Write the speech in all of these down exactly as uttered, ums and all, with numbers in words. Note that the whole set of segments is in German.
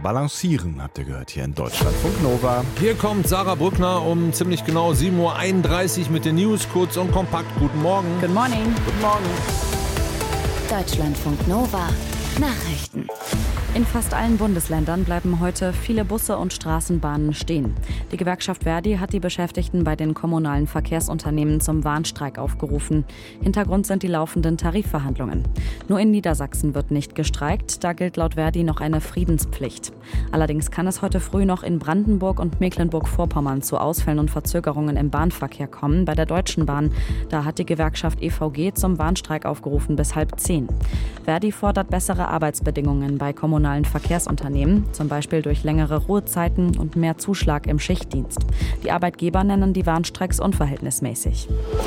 Balancieren, habt ihr gehört, hier in Deutschlandfunk Nova. Hier kommt Sarah Brückner um ziemlich genau sieben Uhr einunddreißig mit den News, kurz und kompakt. Guten Morgen. Good morning. Guten Morgen. Deutschlandfunk Nova. Nachrichten. In fast allen Bundesländern bleiben heute viele Busse und Straßenbahnen stehen. Die Gewerkschaft Verdi hat die Beschäftigten bei den kommunalen Verkehrsunternehmen zum Warnstreik aufgerufen. Hintergrund sind die laufenden Tarifverhandlungen. Nur in Niedersachsen wird nicht gestreikt, da gilt laut Verdi noch eine Friedenspflicht. Allerdings kann es heute früh noch in Brandenburg und Mecklenburg-Vorpommern zu Ausfällen und Verzögerungen im Bahnverkehr kommen. Bei der Deutschen Bahn, da hat die Gewerkschaft E V G zum Warnstreik aufgerufen bis halb zehn. Verdi fordert bessere Arbeitsbedingungen bei kommunalen Verkehrsunternehmen, zum Beispiel durch längere Ruhezeiten und mehr Zuschlag im Schichtdienst. Die Arbeitgeber nennen die Warnstreiks unverhältnismäßig.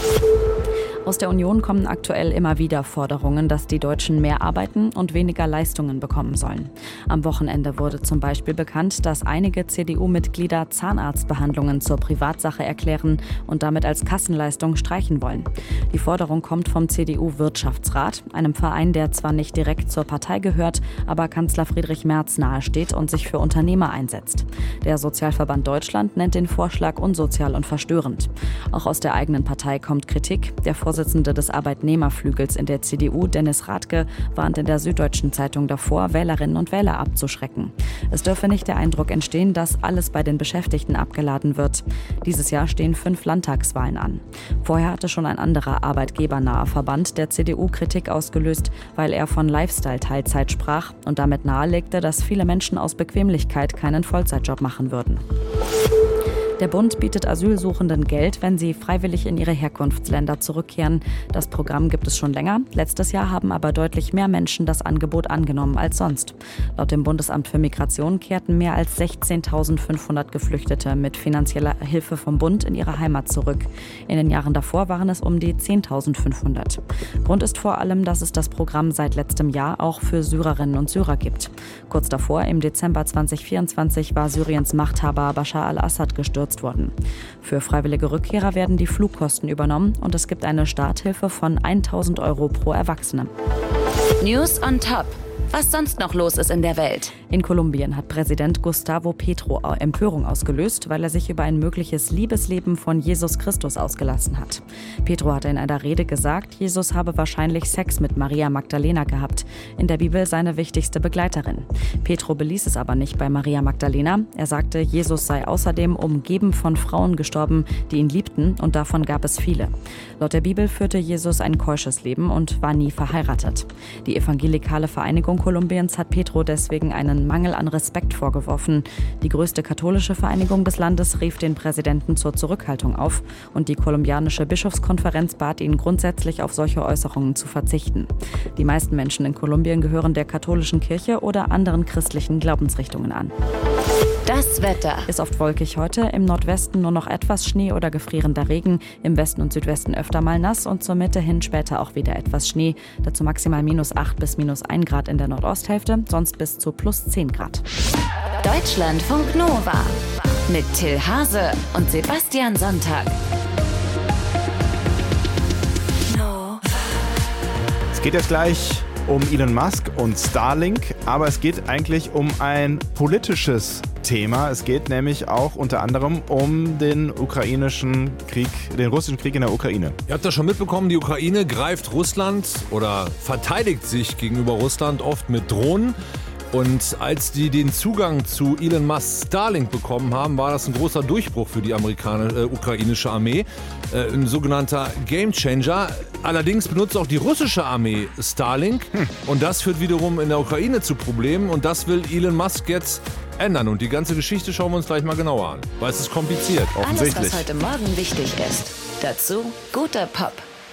Aus der Union kommen aktuell immer wieder Forderungen, dass die Deutschen mehr arbeiten und weniger Leistungen bekommen sollen. Am Wochenende wurde zum Beispiel bekannt, dass einige C D U-Mitglieder Zahnarztbehandlungen zur Privatsache erklären und damit als Kassenleistung streichen wollen. Die Forderung kommt vom C D U-Wirtschaftsrat, einem Verein, der zwar nicht direkt zur Partei gehört, aber Kanzler Friedrich Merz nahesteht und sich für Unternehmer einsetzt. Der Sozialverband Deutschland nennt den Vorschlag unsozial und verstörend. Auch aus der eigenen Partei kommt Kritik. Der Vorsitzende des Arbeitnehmerflügels in der C D U, Dennis Rathke, warnt in der Süddeutschen Zeitung davor, Wählerinnen und Wähler abzuschrecken. Es dürfe nicht der Eindruck entstehen, dass alles bei den Beschäftigten abgeladen wird. Dieses Jahr stehen fünf Landtagswahlen an. Vorher hatte schon ein anderer arbeitgebernaher Verband der C D U Kritik ausgelöst, weil er von Lifestyle-Teilzeit sprach und damit nahelegte, dass viele Menschen aus Bequemlichkeit keinen Vollzeitjob machen würden. Der Bund bietet Asylsuchenden Geld, wenn sie freiwillig in ihre Herkunftsländer zurückkehren. Das Programm gibt es schon länger. Letztes Jahr haben aber deutlich mehr Menschen das Angebot angenommen als sonst. Laut dem Bundesamt für Migration kehrten mehr als sechzehntausendfünfhundert Geflüchtete mit finanzieller Hilfe vom Bund in ihre Heimat zurück. In den Jahren davor waren es um die zehntausendfünfhundert. Grund ist vor allem, dass es das Programm seit letztem Jahr auch für Syrerinnen und Syrer gibt. Kurz davor, im Dezember zweitausendvierundzwanzig, war Syriens Machthaber Bashar al-Assad gestürzt worden. Für freiwillige Rückkehrer werden die Flugkosten übernommen und es gibt eine Starthilfe von tausend Euro pro Erwachsene. News on Top. Was sonst noch los ist in der Welt. In Kolumbien hat Präsident Gustavo Petro Empörung ausgelöst, weil er sich über ein mögliches Liebesleben von Jesus Christus ausgelassen hat. Petro hatte in einer Rede gesagt, Jesus habe wahrscheinlich Sex mit Maria Magdalena gehabt, in der Bibel seine wichtigste Begleiterin. Petro beließ es aber nicht bei Maria Magdalena. Er sagte, Jesus sei außerdem umgeben von Frauen gestorben, die ihn liebten, und davon gab es viele. Laut der Bibel führte Jesus ein keusches Leben und war nie verheiratet. Die evangelikale Vereinigung Kolumbiens hat Petro deswegen einen Mangel an Respekt vorgeworfen. Die größte katholische Vereinigung des Landes rief den Präsidenten zur Zurückhaltung auf und die kolumbianische Bischofskonferenz bat ihn grundsätzlich auf solche Äußerungen zu verzichten. Die meisten Menschen in Kolumbien gehören der katholischen Kirche oder anderen christlichen Glaubensrichtungen an. Das Wetter. Ist oft wolkig heute, im Nordwesten nur noch etwas Schnee oder gefrierender Regen, im Westen und Südwesten öfter mal nass und zur Mitte hin später auch wieder etwas Schnee. Dazu maximal minus acht bis minus ein Grad in der Nordosthälfte, sonst bis zu plus zehn Grad. Deutschlandfunk Nova mit Till Hase und Sebastian Sonntag. Es geht jetzt gleich um Elon Musk und Starlink, aber es geht eigentlich um ein politisches Thema. Es geht nämlich auch unter anderem um den ukrainischen Krieg, den russischen Krieg in der Ukraine. Ihr habt das schon mitbekommen, die Ukraine greift Russland oder verteidigt sich gegenüber Russland oft mit Drohnen. Und als die den Zugang zu Elon Musk Starlink bekommen haben, war das ein großer Durchbruch für die amerikanische, äh, ukrainische Armee. Äh, ein sogenannter Gamechanger. Allerdings benutzt auch die russische Armee Starlink. Hm. Und das führt wiederum in der Ukraine zu Problemen. Und das will Elon Musk jetzt ändern. Und die ganze Geschichte schauen wir uns gleich mal genauer an. Weil es ist kompliziert, offensichtlich. Alles, was heute Morgen wichtig ist. Dazu guter Pop.